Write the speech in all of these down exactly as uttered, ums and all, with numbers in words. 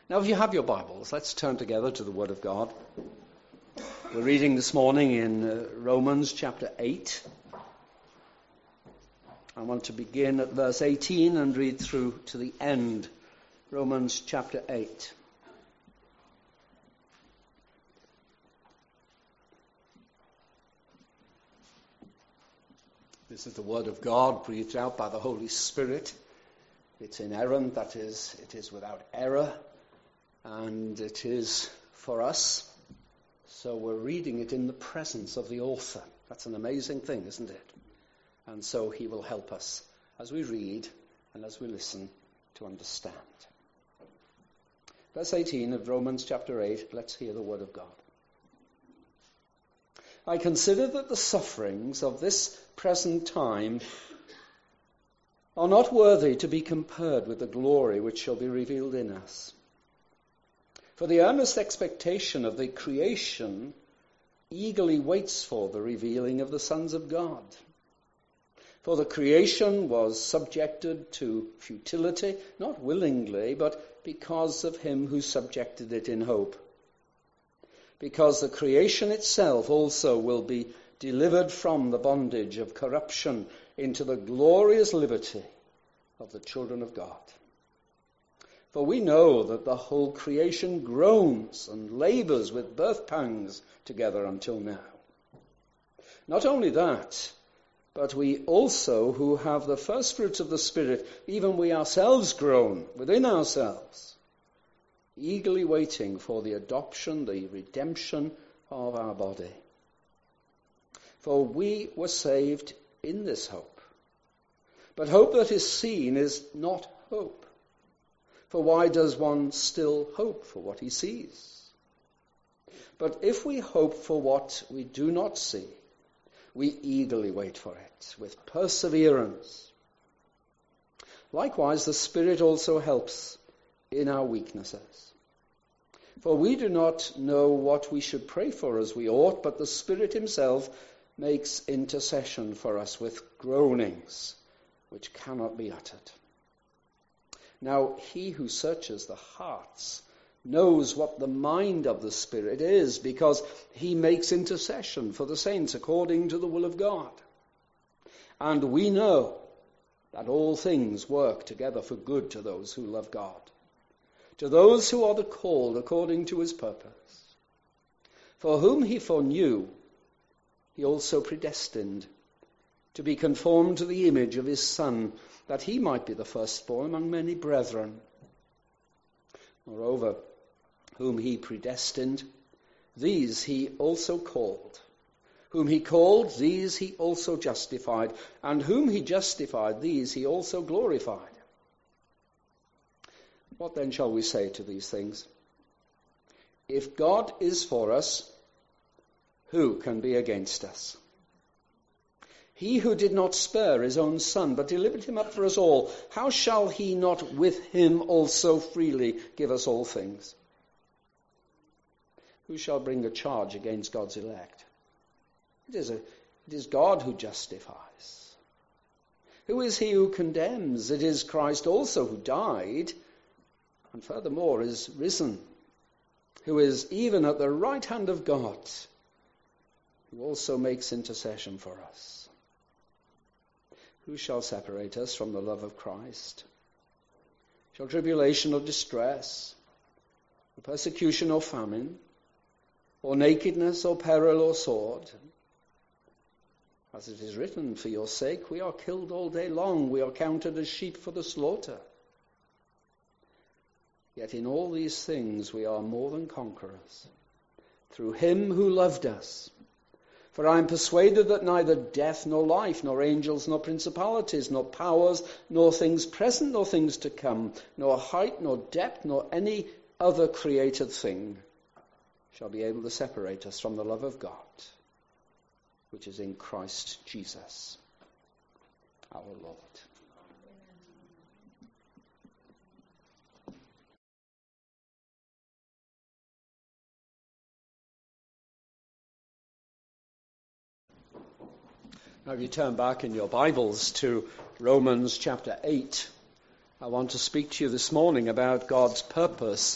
Now, if you have your Bibles, let's turn together to the Word of God. We're reading this morning in uh, Romans chapter eight. I want to begin at verse eighteen and read through to the end. Romans chapter eight. This is the Word of God breathed out by the Holy Spirit. It's inerrant, that is, it is without error, and it is for us. So we're reading it in the presence of the author. That's an amazing thing, isn't it? And so he will help us as we read and as we listen to understand. Verse eighteen of Romans chapter eight, let's hear the word of God. I consider that the sufferings of this present time are not worthy to be compared with the glory which shall be revealed in us. For the earnest expectation of the creation eagerly waits for the revealing of the sons of God. For the creation was subjected to futility, not willingly, but because of him who subjected it in hope. Because the creation itself also will be delivered from the bondage of corruption into the glorious liberty of the children of God. For we know that the whole creation groans and labors with birth pangs together until now. Not only that, but we also who have the first fruits of the Spirit, even we ourselves groan within ourselves, eagerly waiting for the adoption, the redemption of our body. For we were saved in this hope. But hope that is seen is not hope. For why does one still hope for what he sees? But if we hope for what we do not see, we eagerly wait for it with perseverance. Likewise, the Spirit also helps in our weaknesses. For we do not know what we should pray for as we ought, but the Spirit himself makes intercession for us with groanings which cannot be uttered. Now, he who searches the hearts knows what the mind of the Spirit is, because he makes intercession for the saints according to the will of God. And we know that all things work together for good to those who love God, to those who are the called according to his purpose. For whom he foreknew, he also predestined to be conformed to the image of his Son, that he might be the firstborn among many brethren. Moreover, whom he predestined, these he also called. Whom he called, these he also justified. And whom he justified, these he also glorified. What then shall we say to these things? If God is for us, who can be against us? He who did not spare his own Son, but delivered him up for us all, how shall he not with him also freely give us all things? Who shall bring a charge against God's elect? It is, a, it is God who justifies. Who is he who condemns? It is Christ also who died, and furthermore is risen, who is even at the right hand of God, who also makes intercession for us. Who shall separate us from the love of Christ? Shall tribulation or distress, or persecution or famine, or nakedness or peril or sword? As it is written, for your sake we are killed all day long, we are counted as sheep for the slaughter. Yet in all these things we are more than conquerors, through him who loved us. For I am persuaded that neither death nor life, nor angels nor principalities, nor powers, nor things present nor things to come, nor height nor depth, nor any other created thing shall be able to separate us from the love of God, which is in Christ Jesus, our Lord. Now, if you turn back in your Bibles to Romans chapter eight, I want to speak to you this morning about God's purpose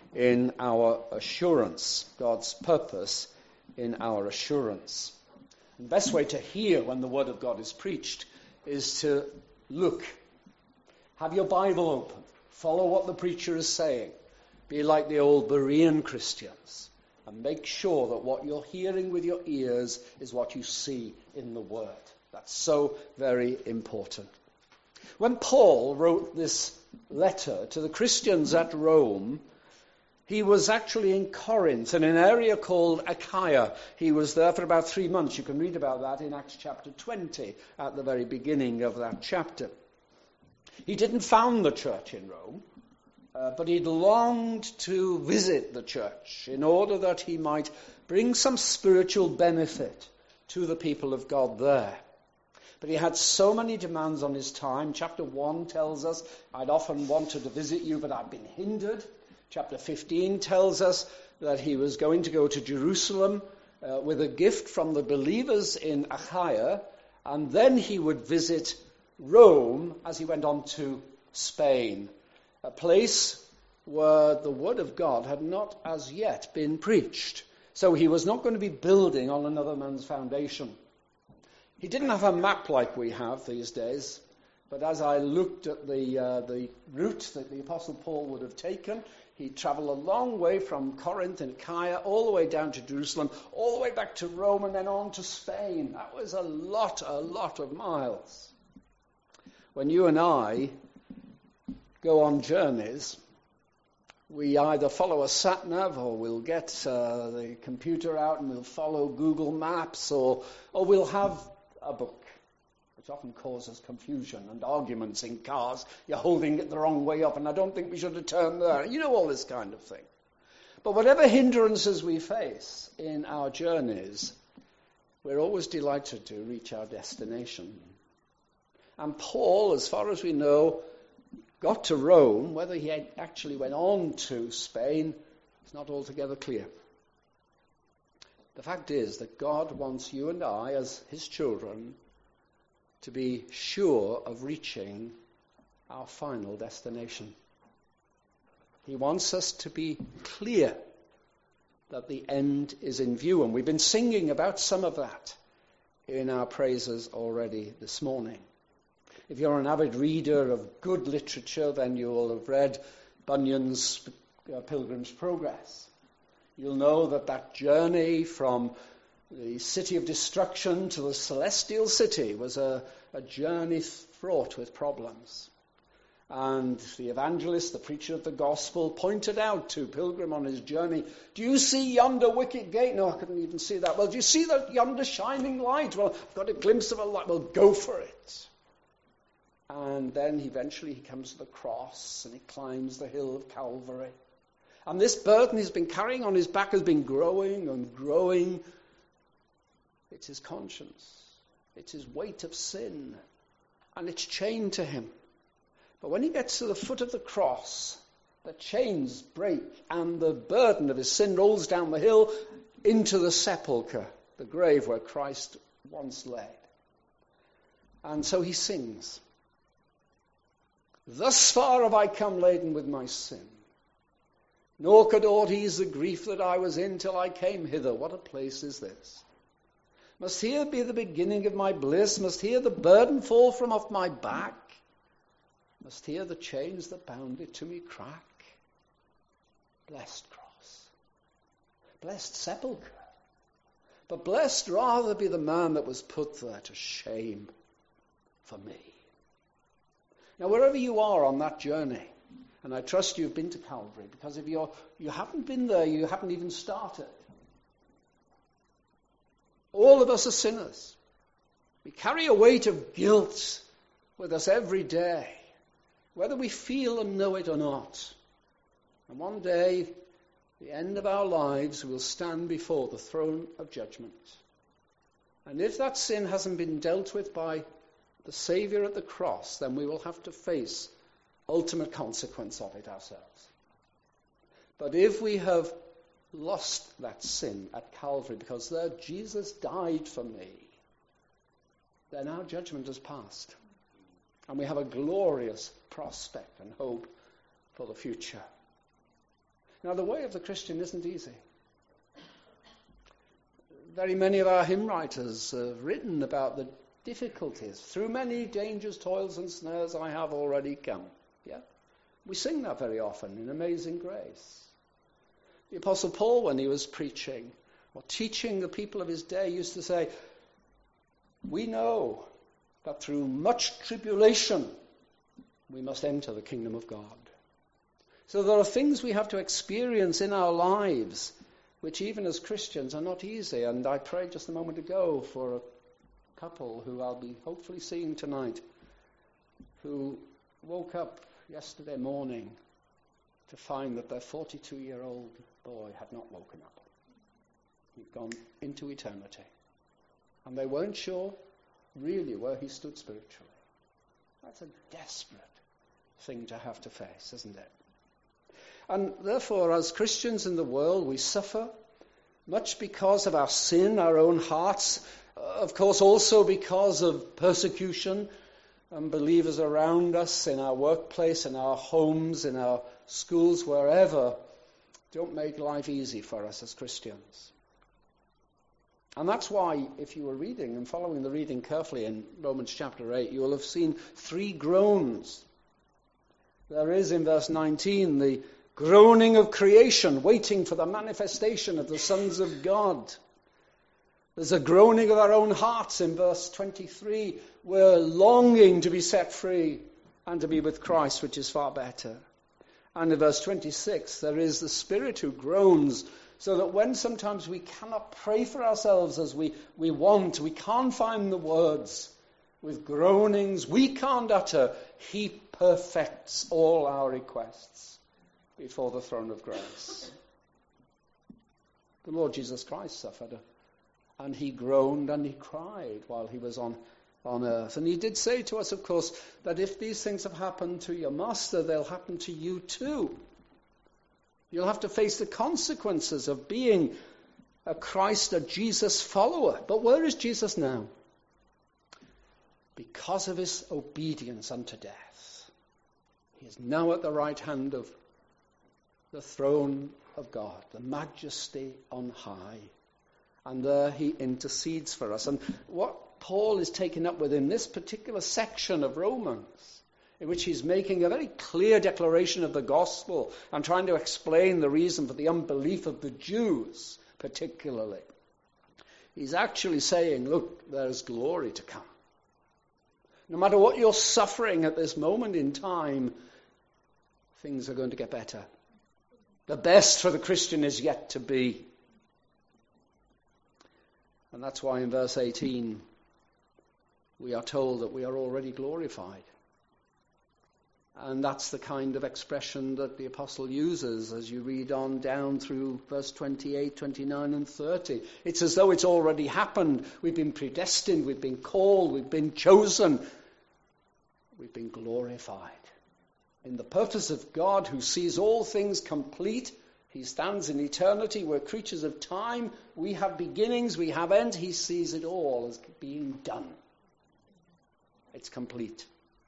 in our assurance, God's purpose in our assurance. The best way to hear when the Word of God is preached is to look. Have your Bible open. Follow what the preacher is saying. Be like the old Berean Christians. And make sure that what you're hearing with your ears is what you see in the Word. That's so very important. When Paul wrote this letter to the Christians at Rome, he was actually in Corinth, in an area called Achaia. He was there for about three months. You can read about that in Acts chapter twenty, at the very beginning of that chapter. He didn't found the church in Rome, uh, but he longed to visit the church in order that he might bring some spiritual benefit to the people of God there. But he had so many demands on his time. Chapter one tells us, I'd often wanted to visit you, but I've been hindered. Chapter fifteen tells us that he was going to go to Jerusalem uh, with a gift from the believers in Achaia, and then he would visit Rome as he went on to Spain, a place where the Word of God had not as yet been preached. So he was not going to be building on another man's foundation. He didn't have a map like we have these days, but as I looked at the uh, the route that the Apostle Paul would have taken, he travelled a long way from Corinth and Achaia, all the way down to Jerusalem, all the way back to Rome, and then on to Spain. That was a lot, a lot of miles. When you and I go on journeys, we either follow a sat-nav, or we'll get uh, the computer out and we'll follow Google Maps, or or we'll have a book, which often causes confusion and arguments in cars. You're holding it the wrong way up, and I don't think we should have turned there. You know, all this kind of thing. But whatever hindrances we face in our journeys, we're always delighted to reach our destination. And Paul, as far as we know, got to Rome. Whether he actually went on to Spain is not altogether clear. The fact is that God wants you and I, as his children, to be sure of reaching our final destination. He wants us to be clear that the end is in view. And we've been singing about some of that in our praises already this morning. If you're an avid reader of good literature, then you will have read Bunyan's uh, Pilgrim's Progress. You'll know that that journey from the city of destruction to the celestial city was a, a journey fraught with problems. And the evangelist, the preacher of the gospel, pointed out to Pilgrim on his journey, do you see yonder wicket gate? No, I couldn't even see that. Well, do you see that yonder shining light? Well, I've got a glimpse of a light. Well, go for it. And then eventually he comes to the cross and he climbs the hill of Calvary. And this burden he's been carrying on his back has been growing and growing. It's his conscience. It's his weight of sin. And it's chained to him. But when he gets to the foot of the cross, the chains break and the burden of his sin rolls down the hill into the sepulchre, the grave where Christ once lay. And so he sings, thus far have I come laden with my sin, nor could aught ease the grief that I was in till I came hither. What a place is this? Must here be the beginning of my bliss? Must here the burden fall from off my back? Must here the chains that bound it to me crack? Blessed cross, blessed sepulchre, but blessed rather be the man that was put there to shame for me. Now, wherever you are on that journey, and I trust you've been to Calvary, because if you're, you haven't been there, you haven't even started. All of us are sinners. We carry a weight of guilt with us every day, whether we feel and know it or not. And one day, the end of our lives, we'll stand before the throne of judgment. And if that sin hasn't been dealt with by the Saviour at the cross, then we will have to face ultimate consequence of it ourselves. But if we have lost that sin at Calvary, because there Jesus died for me, then our judgment has passed. And we have a glorious prospect and hope for the future. Now, the way of the Christian isn't easy. Very many of our hymn writers have written about the difficulties. Through many dangers, toils, and snares I have already come. Yeah? We sing that very often in Amazing Grace. The Apostle Paul, when he was preaching or teaching the people of his day, used to say, we know that through much tribulation we must enter the kingdom of God. So there are things we have to experience in our lives which even as Christians are not easy. And I prayed just a moment ago for a couple who I'll be hopefully seeing tonight, who woke up yesterday morning to find that their forty-two-year-old boy had not woken up. He'd gone into eternity. And they weren't sure really where he stood spiritually. That's a desperate thing to have to face, isn't it? And therefore, as Christians in the world, we suffer much because of our sin, our own hearts, of course also because of persecution, and believers around us in our workplace, in our homes, in our schools, wherever, don't make life easy for us as Christians. And that's why, if you were reading and following the reading carefully in Romans chapter eight, you will have seen three groans. There is in verse nineteen the groaning of creation, waiting for the manifestation of the sons of God. There's a groaning of our own hearts in verse twenty-three. We're longing to be set free and to be with Christ, which is far better. And in verse twenty-six, there is the Spirit who groans, so that when sometimes we cannot pray for ourselves as we, we want, we can't find the words, with groanings we can't utter, he perfects all our requests before the throne of grace. The Lord Jesus Christ suffered, and he groaned and he cried while he was on, on earth. And he did say to us, of course, that if these things have happened to your master, they'll happen to you too. You'll have to face the consequences of being a Christ, a Jesus follower. But where is Jesus now? Because of his obedience unto death, he is now at the right hand of the throne of God, the majesty on high. And there he intercedes for us. And what Paul is taken up with in this particular section of Romans, in which he's making a very clear declaration of the gospel and trying to explain the reason for the unbelief of the Jews, particularly, he's actually saying, look, there's glory to come. No matter what you're suffering at this moment in time, things are going to get better. The best for the Christian is yet to be. And that's why in verse eighteen, we are told that we are already glorified. And that's the kind of expression that the apostle uses as you read on down through verse twenty-eight, twenty-nine and thirty. It's as though it's already happened. We've been predestined, we've been called, we've been chosen, we've been glorified. In the purpose of God, who sees all things complete, he stands in eternity. We're creatures of time. We have beginnings, we have ends. He sees it all as being done. It's complete.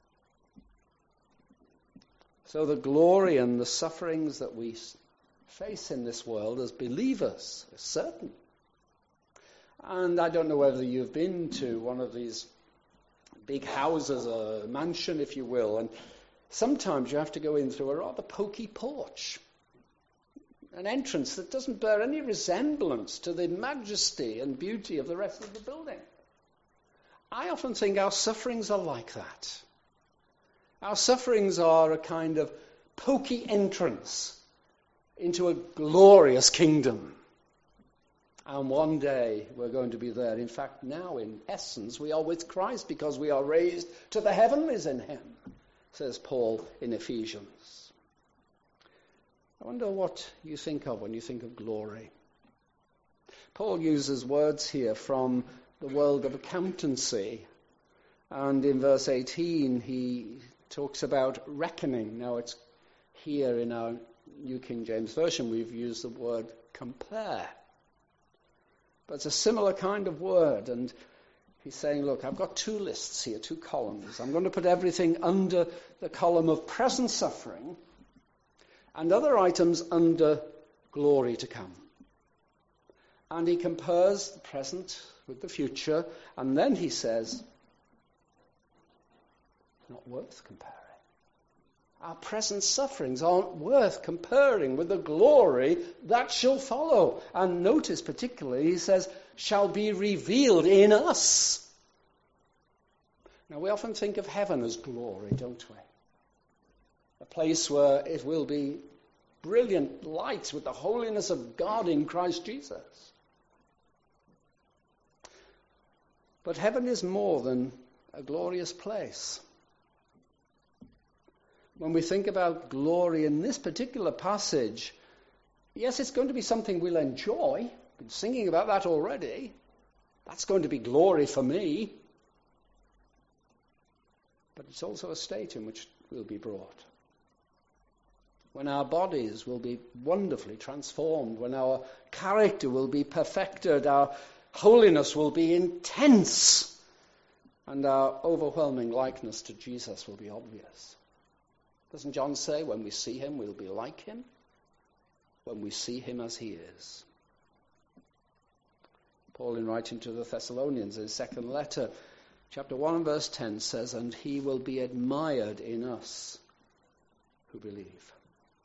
So the glory and the sufferings that we face in this world as believers is certain. And I don't know whether you've been to one of these big houses, a mansion, if you will, and sometimes you have to go in through a rather pokey porch, an entrance that doesn't bear any resemblance to the majesty and beauty of the rest of the building. I often think our sufferings are like that. Our sufferings are a kind of pokey entrance into a glorious kingdom. And one day we're going to be there. In fact, now in essence we are with Christ because we are raised to the heavenlies in him, says Paul in Ephesians. I wonder what you think of when you think of glory. Paul uses words here from the world of accountancy. And in verse eighteen he talks about reckoning. Now it's here in our New King James Version we've used the word compare. But it's a similar kind of word. And he's saying, look, I've got two lists here, two columns. I'm going to put everything under the column of present suffering. and other items under glory to come. And he compares the present with the future, and then he says, it's not worth comparing. Our present sufferings aren't worth comparing with the glory that shall follow. And notice particularly, he says, shall be revealed in us. Now, we often think of heaven as glory, don't we? A place where it will be brilliant lights with the holiness of God in Christ Jesus. But heaven is more than a glorious place. When we think about glory in this particular passage, yes, it's going to be something we'll enjoy. I've been singing about that already. That's going to be glory for me. But it's also a state in which we'll be brought. When our bodies will be wonderfully transformed, when our character will be perfected, our holiness will be intense, and our overwhelming likeness to Jesus will be obvious. Doesn't John say, when we see him, we'll be like him? When we see him as he is. Paul, in writing to the Thessalonians, in his second letter, chapter one and verse ten says, and he will be admired in us who believe.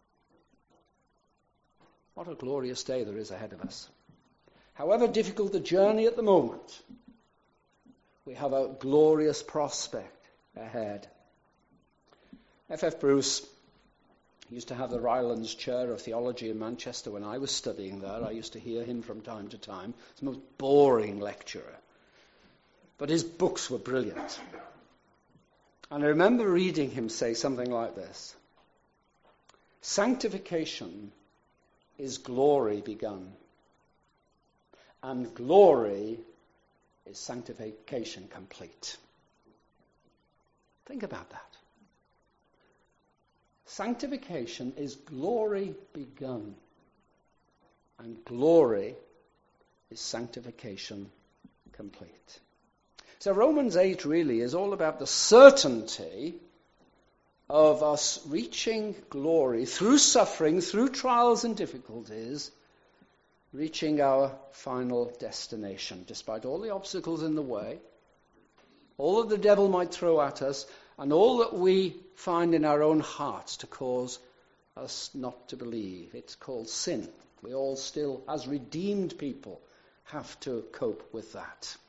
What a glorious day there is ahead of us. However difficult the journey at the moment, we have a glorious prospect ahead. F F Bruce used to have the Rylands Chair of Theology in Manchester when I was studying there. I used to hear him from time to time. He's the most boring lecturer. But his books were brilliant. And I remember reading him say something like this. Sanctification is glory begun. And glory is sanctification complete. Think about that. Sanctification is glory begun, and glory is sanctification complete. So Romans eight really is all about the certainty of us reaching glory through suffering, through trials and difficulties, reaching our final destination, despite all the obstacles in the way, all that the devil might throw at us, and all that we find in our own hearts to cause us not to believe. It's called sin. We all still, as redeemed people, have to cope with that.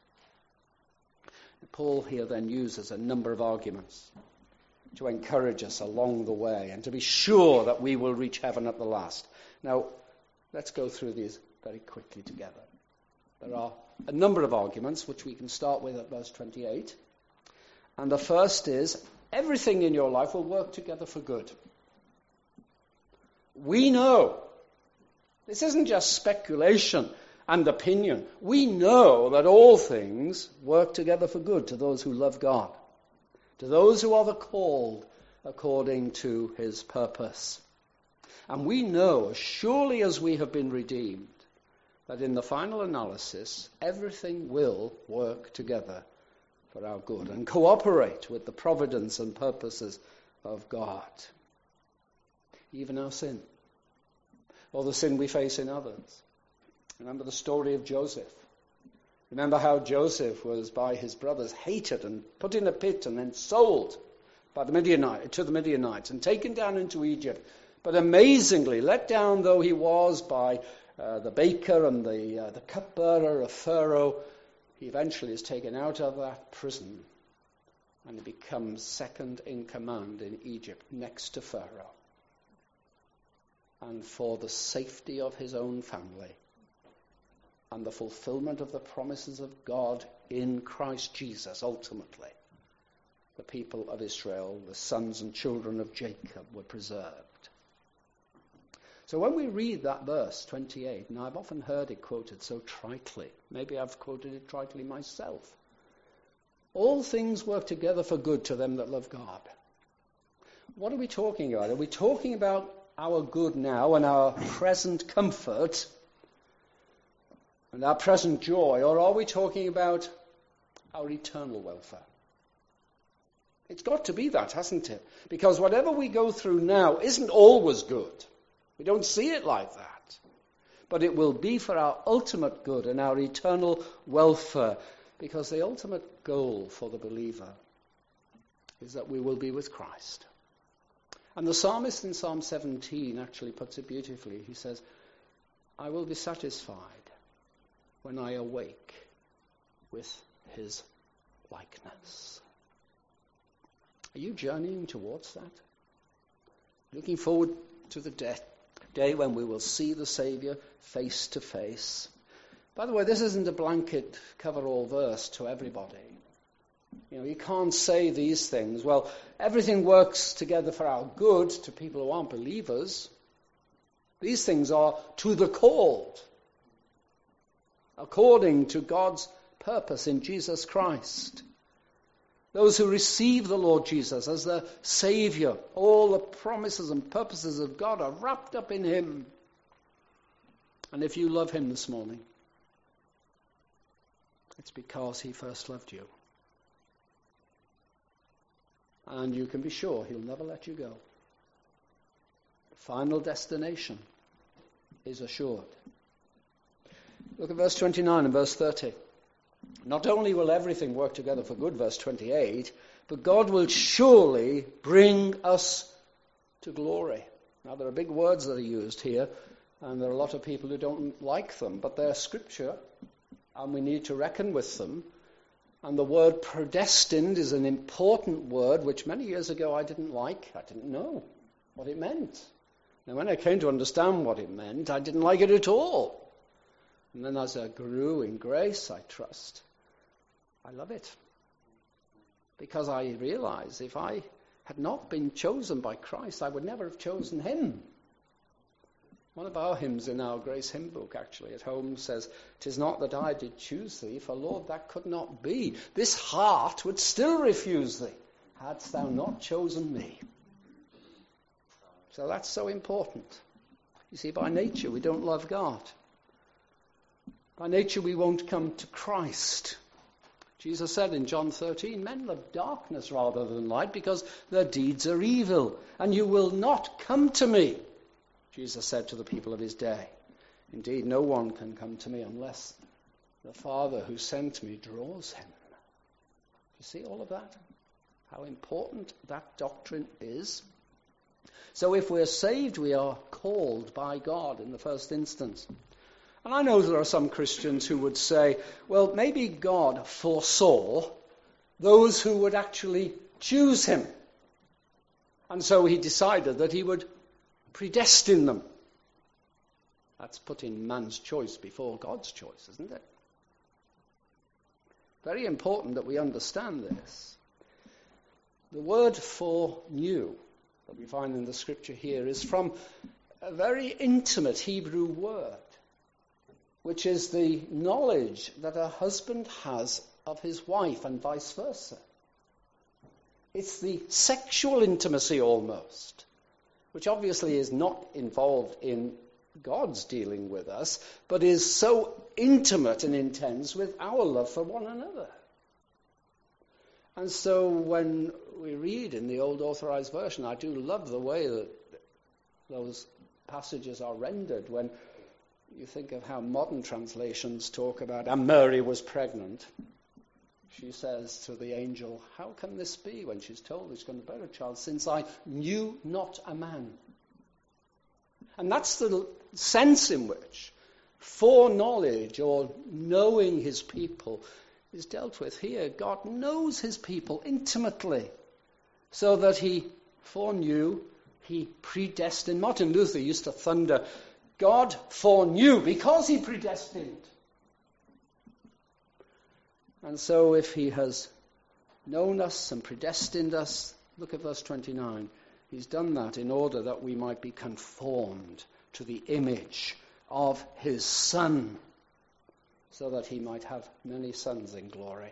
Paul here then uses a number of arguments to encourage us along the way and to be sure that we will reach heaven at the last. Now, let's go through these very quickly together. There are a number of arguments which we can start with at verse twenty-eight. And the first is, everything in your life will work together for good. We know. This isn't just speculation and opinion. We know that all things work together for good to those who love God, to those who are the called according to his purpose. And we know, as surely as we have been redeemed, that in the final analysis, everything will work together for our good and cooperate with the providence and purposes of God. Even our sin, or the sin we face in others. Remember the story of Joseph. Remember how Joseph was by his brothers hated and put in a pit and then sold by the Midianites, to the Midianites and taken down into Egypt. But amazingly, let down though he was by uh, the baker and the, uh, the cupbearer of Pharaoh, he eventually is taken out of that prison and he becomes second in command in Egypt next to Pharaoh. And for the safety of his own family and the fulfillment of the promises of God in Christ Jesus, ultimately, the people of Israel, the sons and children of Jacob, were preserved. So when we read that verse twenty-eight, and I've often heard it quoted so tritely, maybe I've quoted it tritely myself, all things work together for good to them that love God. What are we talking about? Are we talking about our good now and our present comfort and our present joy, or are we talking about our eternal welfare? It's got to be that, hasn't it? Because whatever we go through now isn't always good. We don't see it like that. But it will be for our ultimate good and our eternal welfare. Because the ultimate goal for the believer is that we will be with Christ. And the psalmist in Psalm seventeen actually puts it beautifully. He says, I will be satisfied when I awake with his likeness. Are you journeying towards that? Looking forward to the day, day when we will see the Saviour face to face. By the way, this isn't a blanket cover-all verse to everybody. You know, you can't say these things. Well, everything works together for our good to people who aren't believers. These things are to the called, according to God's purpose in Jesus Christ. Those who receive the Lord Jesus as their Saviour, all the promises and purposes of God are wrapped up in him. And if you love him this morning, it's because he first loved you. And you can be sure he'll never let you go. The final destination is assured. Look at verse twenty-nine and verse thirty. Not only will everything work together for good, verse twenty-eight, but God will surely bring us to glory. Now, there are big words that are used here, and there are a lot of people who don't like them, but they're scripture, and we need to reckon with them. And the word predestined is an important word, which many years ago I didn't like. I didn't know what it meant. Now, when I came to understand what it meant, I didn't like it at all. And then as I grew in grace, I trust, I love it. Because I realize if I had not been chosen by Christ, I would never have chosen him. One of our hymns in our Grace hymn book, actually, at home says, "'Tis not that I did choose thee, for Lord, that could not be. This heart would still refuse thee, hadst thou not chosen me." So that's so important. You see, by nature, we don't love God. By nature, we won't come to Christ. Jesus said in John thirteen, men love darkness rather than light because their deeds are evil. And you will not come to me, Jesus said to the people of his day. Indeed, no one can come to me unless the Father who sent me draws him. You see all of that? How important that doctrine is? So if we're saved, we are called by God in the first instance. And I know there are some Christians who would say, well, maybe God foresaw those who would actually choose him. And so he decided that he would predestine them. That's putting man's choice before God's choice, isn't it? Very important that we understand this. The word foreknew that we find in the scripture here is from a very intimate Hebrew word, which is the knowledge that a husband has of his wife and vice versa. It's the sexual intimacy almost, which obviously is not involved in God's dealing with us, but is so intimate and intense with our love for one another. And so when we read in the Old Authorized Version, I do love the way that those passages are rendered when you think of how modern translations talk about, and Mary was pregnant. She says to the angel, how can this be when she's told she's going to bear a child, since I knew not a man? And that's the sense in which foreknowledge or knowing his people is dealt with here. God knows his people intimately, so that he foreknew, he predestined. Martin Luther used to thunder, God foreknew because he predestined. And so if he has known us and predestined us, look at verse twenty-nine. He's done that in order that we might be conformed to the image of his Son, so that he might have many sons in glory.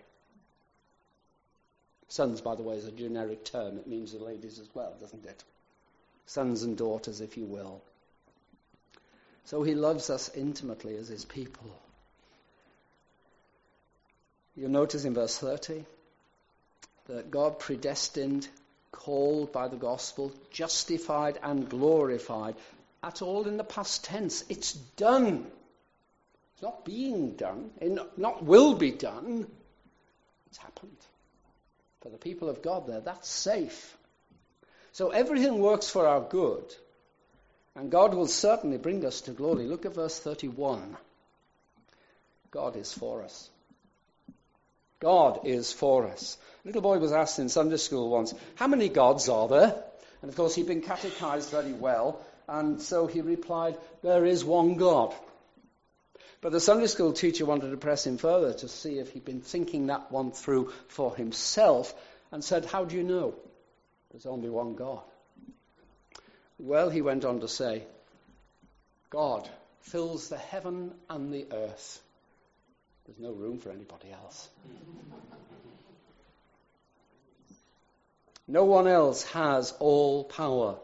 Sons, by the way, is a generic term. It means the ladies as well, doesn't it? Sons and daughters, if you will. So he loves us intimately as his people. You'll notice in verse thirty, that God predestined, called by the gospel, justified and glorified. That's all in the past tense. It's done. It's not being done. It not will be done. It's happened. For the people of God there, that's safe. So everything works for our good. And God will certainly bring us to glory. Look at verse thirty-one. God is for us. God is for us. A little boy was asked in Sunday school once, how many gods are there? And of course he'd been catechized very well, and so he replied, there is one God. But the Sunday school teacher wanted to press him further to see if he'd been thinking that one through for himself, and said, how do you know? There's only one God. Well, he went on to say, God fills the heaven and the earth. There's no room for anybody else. No one else has all power.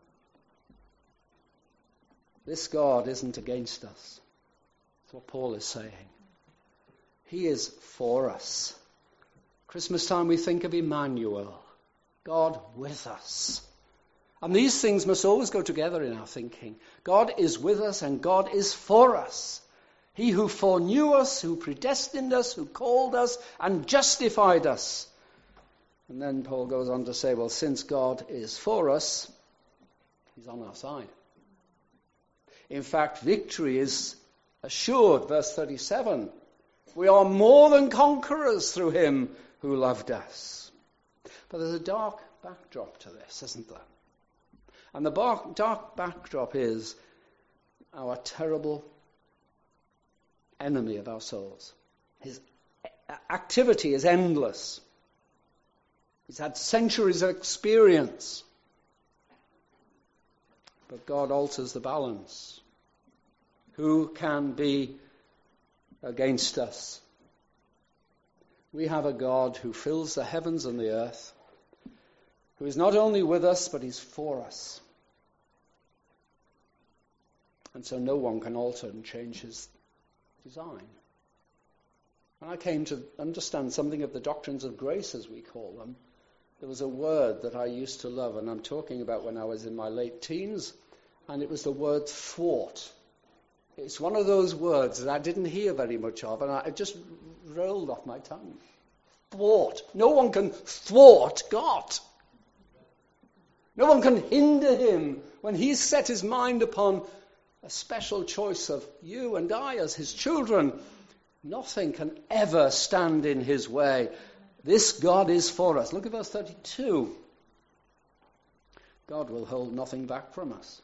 This God isn't against us. That's what Paul is saying. He is for us. Christmas time we think of Emmanuel, God with us. And these things must always go together in our thinking. God is with us and God is for us. He who foreknew us, who predestined us, who called us and justified us. And then Paul goes on to say, well, since God is for us, he's on our side. In fact, victory is assured. Verse thirty-seven, we are more than conquerors through him who loved us. But there's a dark backdrop to this, isn't there? And the dark, dark backdrop is our terrible enemy of our souls. His activity is endless. He's had centuries of experience. But God alters the balance. Who can be against us? We have a God who fills the heavens and the earth, who is not only with us, but he's for us. And so no one can alter and change his design. When I came to understand something of the doctrines of grace, as we call them, there was a word that I used to love, and I'm talking about when I was in my late teens, and it was the word thwart. It's one of those words that I didn't hear very much of, and I, it just rolled off my tongue. Thwart. No one can thwart God. No one can hinder him when he's set his mind upon a special choice of you and I as his children. Nothing can ever stand in his way. This God is for us. Look at verse thirty-two. God will hold nothing back from us.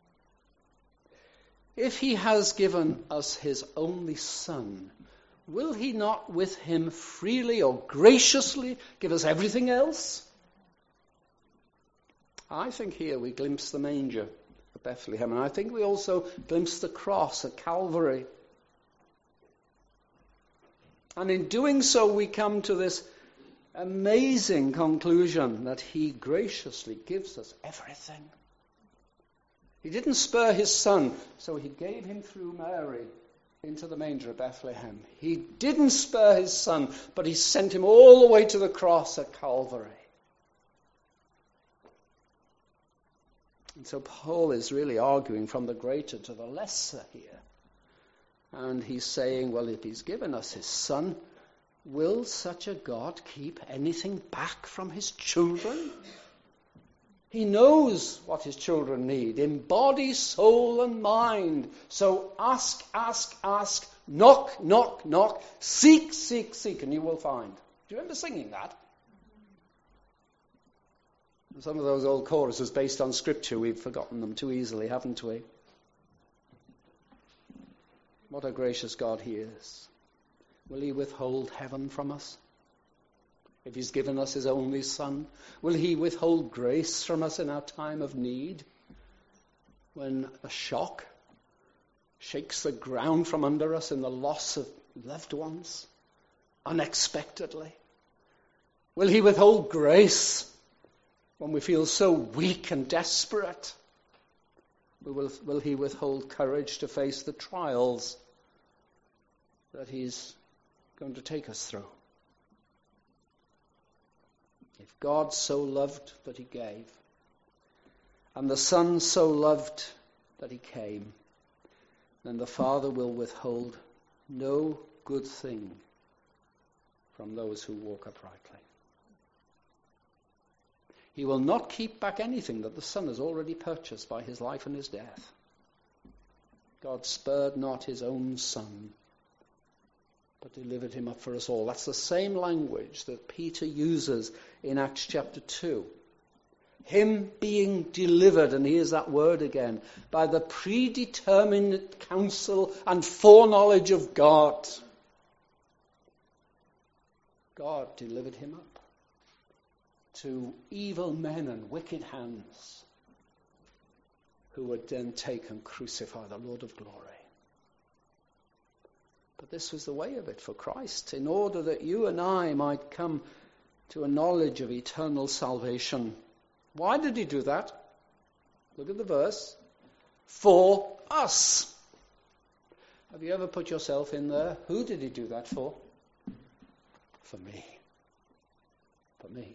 If he has given us his only Son, will he not with him freely or graciously give us everything else? I think here we glimpse the manger of Bethlehem, and I think we also glimpse the cross at Calvary. And in doing so, we come to this amazing conclusion that he graciously gives us everything. He didn't spare his Son, so he gave him through Mary into the manger of Bethlehem. He didn't spare his Son, but he sent him all the way to the cross at Calvary. And so Paul is really arguing from the greater to the lesser here. And he's saying, well, if he's given us his Son, will such a God keep anything back from his children? He knows what his children need in body, soul, and mind. So ask, ask, ask, knock, knock, knock, seek, seek, seek, and you will find. Do you remember singing that? Some of those old choruses based on Scripture, we've forgotten them too easily, haven't we? What a gracious God he is. Will he withhold heaven from us? If he's given us his only Son, will he withhold grace from us in our time of need? When a shock shakes the ground from under us in the loss of loved ones, unexpectedly? Will he withhold grace when we feel so weak and desperate? Will, will he withhold courage to face the trials that he's going to take us through? If God so loved that he gave, and the Son so loved that he came, then the Father will withhold no good thing from those who walk uprightly. He will not keep back anything that the Son has already purchased by his life and his death. God spared not his own Son, but delivered him up for us all. That's the same language that Peter uses in Acts chapter two. Him being delivered, and here's that word again, by the predetermined counsel and foreknowledge of God. God delivered him up to evil men and wicked hands who would then take and crucify the Lord of glory. But this was the way of it for Christ, in order that you and I might come to a knowledge of eternal salvation. Why did he do that? Look at the verse. For us. Have you ever put yourself in there? Who did he do that for? For me. For me.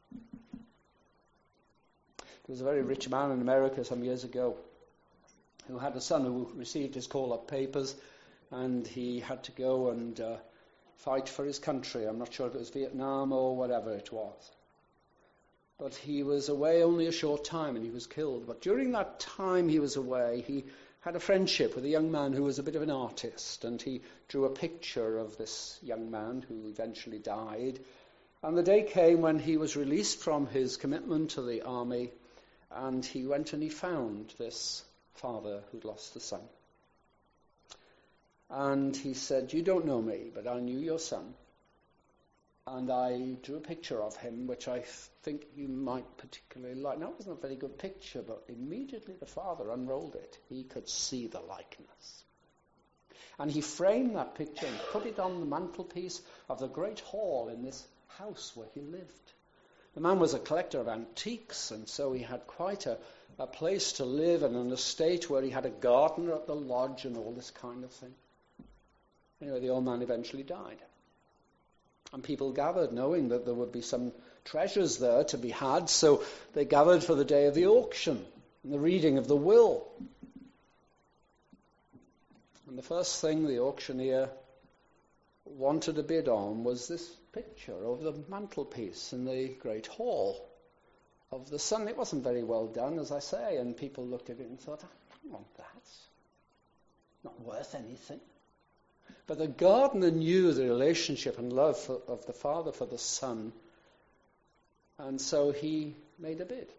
There was a very rich man in America some years ago who had a son who received his call-up papers, and he had to go and uh, fight for his country. I'm not sure if it was Vietnam or whatever it was. But he was away only a short time and he was killed. But during that time he was away, he had a friendship with a young man who was a bit of an artist, and he drew a picture of this young man who eventually died. And the day came when he was released from his commitment to the army, and he went and he found this father who'd lost a son. And he said, "You don't know me, but I knew your son. And I drew a picture of him, which I think you might particularly like." Now, it wasn't a very good picture, but immediately the father unrolled it. He could see the likeness. And he framed that picture and put it on the mantelpiece of the great hall in this house where he lived. The man was a collector of antiques, and so he had quite a, a place to live, and an estate where he had a gardener at the lodge and all this kind of thing. Anyway, the old man eventually died. And people gathered, knowing that there would be some treasures there to be had, so they gathered for the day of the auction and the reading of the will. And the first thing the auctioneer wanted a bid on was this picture over the mantelpiece in the great hall of the son. It wasn't very well done, as I say, and people looked at it and thought, "I don't want that. It's not worth anything." But the gardener knew the relationship and love for, of the father for the son, and so he made a bid.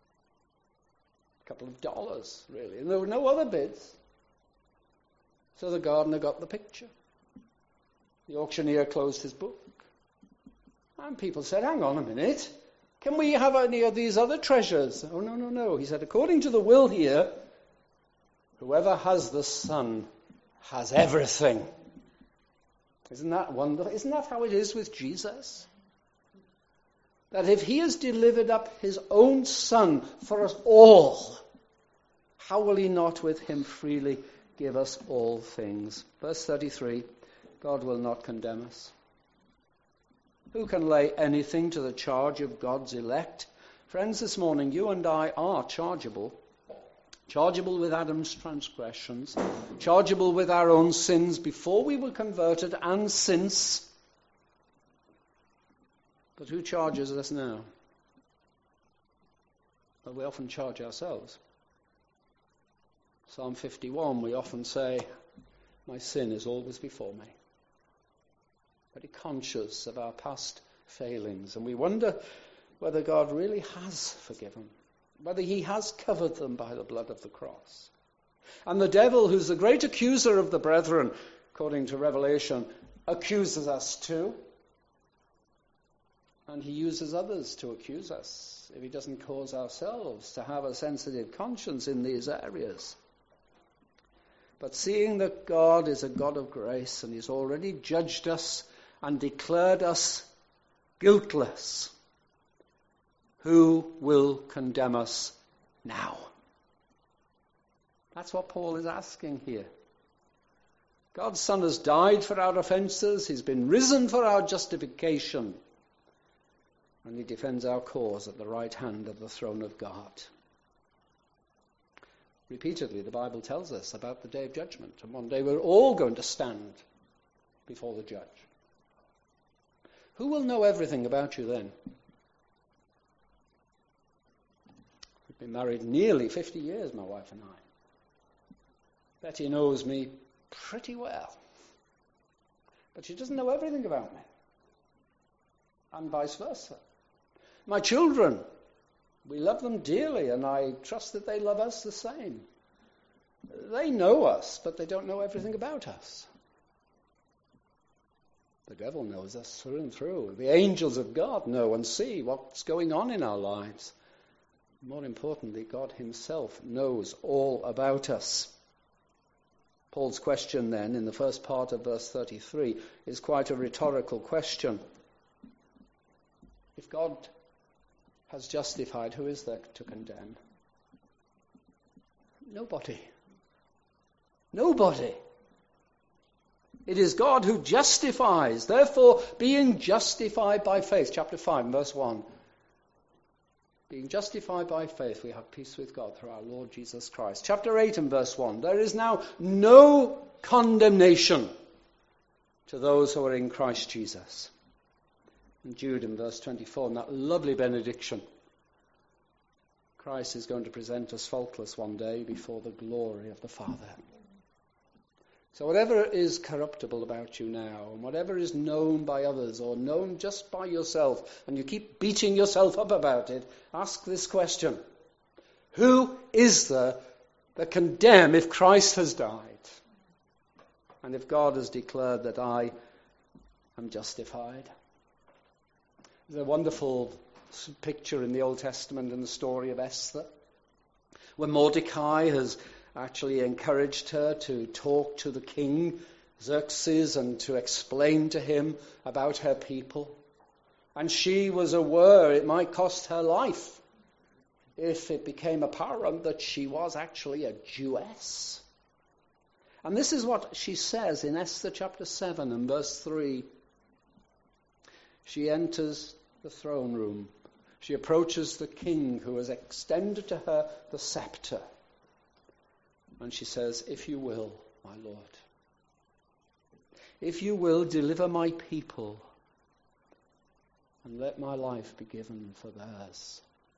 A couple of dollars, really. And there were no other bids. So the gardener got the picture. The auctioneer closed his book. And people said, "Hang on a minute. Can we have any of these other treasures?" "Oh, no, no, no." He said, "According to the will here, whoever has the son has everything." Isn't that wonderful? Isn't that how it is with Jesus? That if he has delivered up his own son for us all, how will he not with him freely give us all things? Verse thirty-three, God will not condemn us. Who can lay anything to the charge of God's elect? Friends, this morning you and I are chargeable. Chargeable with Adam's transgressions, chargeable with our own sins before we were converted and since. But who charges us now? Well, we often charge ourselves. Psalm fifty-one, we often say, "My sin is always before me." Very conscious of our past failings, and we wonder whether God really has forgiven, whether he has covered them by the blood of the cross. And the devil, who's the great accuser of the brethren, according to Revelation, accuses us too. And he uses others to accuse us if he doesn't cause ourselves to have a sensitive conscience in these areas. But seeing that God is a God of grace and he's already judged us and declared us guiltless, who will condemn us now? That's what Paul is asking here. God's Son has died for our offences. He's been risen for our justification. And he defends our cause at the right hand of the throne of God. Repeatedly, the Bible tells us about the day of judgment. And one day we're all going to stand before the judge. Who will know everything about you then? We've been married nearly fifty years, my wife and I. Betty knows me pretty well. But she doesn't know everything about me. And vice versa. My children, we love them dearly, and I trust that they love us the same. They know us, but they don't know everything about us. The devil knows us through and through. The angels of God know and see what's going on in our lives. More importantly, God himself knows all about us. Paul's question then, in the first part of verse thirty-three, is quite a rhetorical question. If God has justified, who is there to condemn? Nobody. Nobody. It is God who justifies. Therefore, being justified by faith, chapter five, verse one. Being justified by faith, we have peace with God through our Lord Jesus Christ. Chapter eight and verse one. There is now no condemnation to those who are in Christ Jesus. And Jude in verse twenty-four, in that lovely benediction, Christ is going to present us faultless one day before the glory of the Father. So whatever is corruptible about you now, and whatever is known by others or known just by yourself, and you keep beating yourself up about it, ask this question. Who is there that can condemn if Christ has died? And if God has declared that I am justified? There's a wonderful picture in the Old Testament in the story of Esther, where Mordecai has actually encouraged her to talk to the king, Xerxes, and to explain to him about her people. And she was aware it might cost her life if it became apparent that she was actually a Jewess. And this is what she says in Esther chapter seven and verse three. She enters the throne room. She approaches the king who has extended to her the scepter. And she says, if you will, my Lord, if you will, deliver my people and let my life be given for theirs.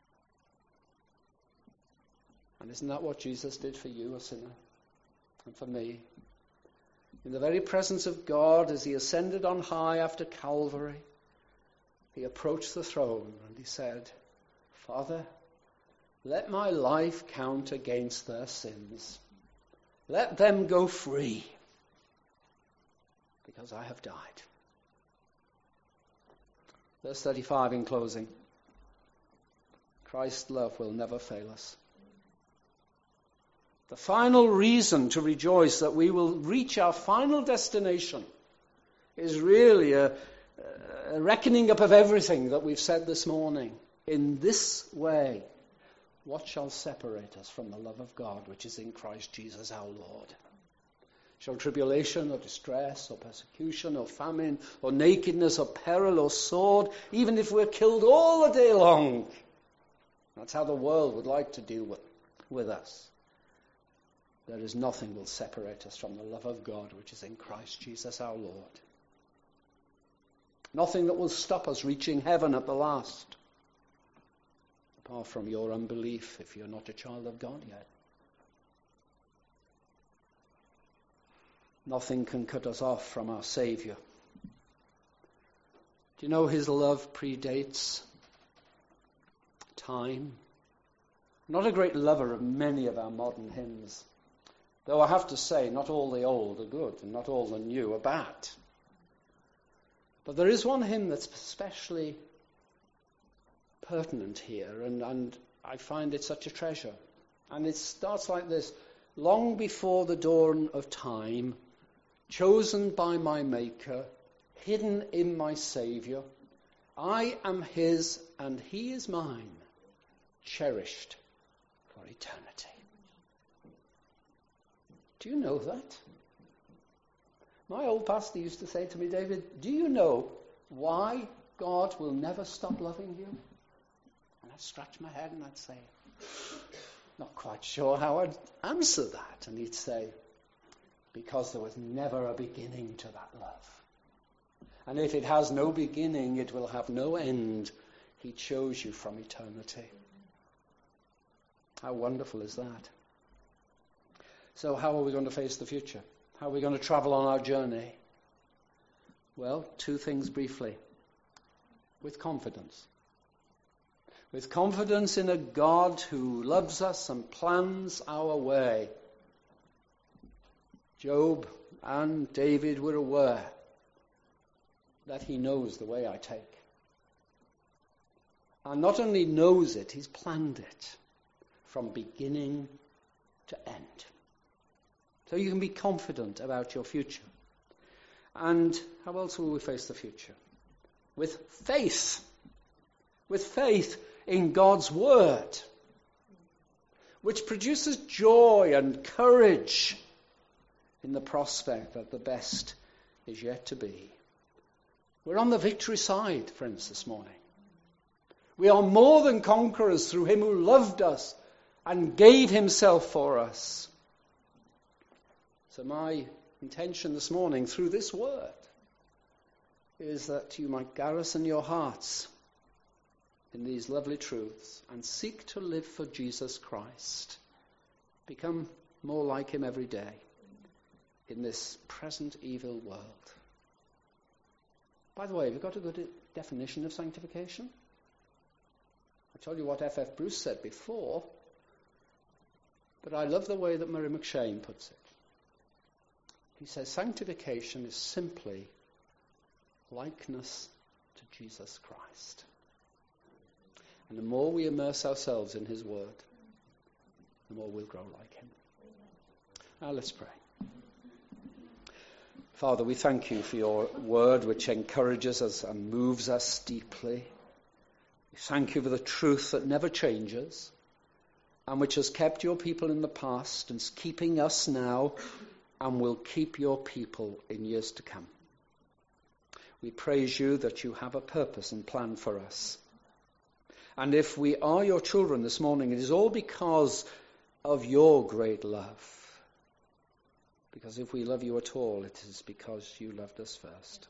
And isn't that what Jesus did for you, a sinner, and for me? In the very presence of God, as he ascended on high after Calvary, he approached the throne and he said, Father, let my life count against their sins. Let them go free, because I have died. Verse thirty-five in closing. Christ's love will never fail us. The final reason to rejoice that we will reach our final destination is really a, a reckoning up of everything that we've said this morning. In this way, what shall separate us from the love of God which is in Christ Jesus our Lord? Shall tribulation or distress or persecution or famine or nakedness or peril or sword, even if we're killed all the day long? That's how the world would like to deal with, with us. There is nothing will separate us from the love of God which is in Christ Jesus our Lord. Nothing that will stop us reaching heaven at the last. Apart from your unbelief, if you're not a child of God yet. Nothing can cut us off from our Saviour. Do you know his love predates time? I'm not a great lover of many of our modern hymns. Though I have to say, not all the old are good, and not all the new are bad. But there is one hymn that's especially pertinent here, and, and I find it such a treasure. And it starts like this. Long before the dawn of time, chosen by my Maker, hidden in my Saviour, I am his and he is mine, cherished for eternity. Do you know that? My old pastor used to say to me, David, do you know why God will never stop loving you? And I'd scratch my head and I'd say, not quite sure how I'd answer that. And he'd say, because there was never a beginning to that love. And if it has no beginning, it will have no end. He chose you from eternity. How wonderful is that? So how are we going to face the future? How are we going to travel on our journey? Well, two things briefly. With confidence. With confidence in a God who loves us and plans our way. Job and David were aware that he knows the way I take. And not only knows it, he's planned it from beginning to end. So you can be confident about your future. And how else will we face the future? With faith. With faith in God's word, which produces joy and courage in the prospect that the best is yet to be. We're on the victory side, friends, this morning. We are more than conquerors through him who loved us and gave himself for us. So my intention this morning through this word is that you might garrison your hearts in these lovely truths and seek to live for Jesus Christ. Become more like him every day in this present evil world. By the way, have you got a good definition of sanctification? I told you what F F Bruce said before, but I love the way that Murray McShane puts it. He says sanctification is simply likeness to Jesus Christ. And the more we immerse ourselves in his word, the more we'll grow like him. Now let's pray. Father, we thank you for your word which encourages us and moves us deeply. We thank you for the truth that never changes and which has kept your people in the past and is keeping us now and will keep your people in years to come. We praise you that you have a purpose and plan for us. And if we are your children this morning, it is all because of your great love. Because if we love you at all, it is because you loved us first.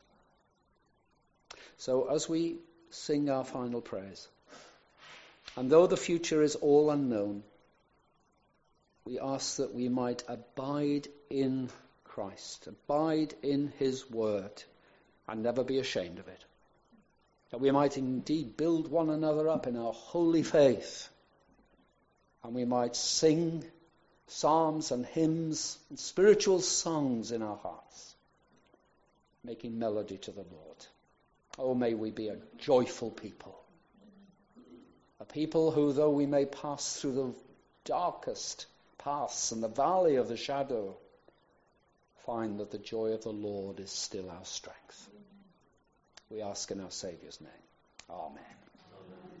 So as we sing our final praise, and though the future is all unknown, we ask that we might abide in Christ, abide in his word, and never be ashamed of it. That we might indeed build one another up in our holy faith, and we might sing psalms and hymns and spiritual songs in our hearts, making melody to the Lord. Oh, may we be a joyful people, a people who, though we may pass through the darkest paths and the valley of the shadow, find that the joy of the Lord is still our strength. We ask in our Saviour's name. Amen. Amen.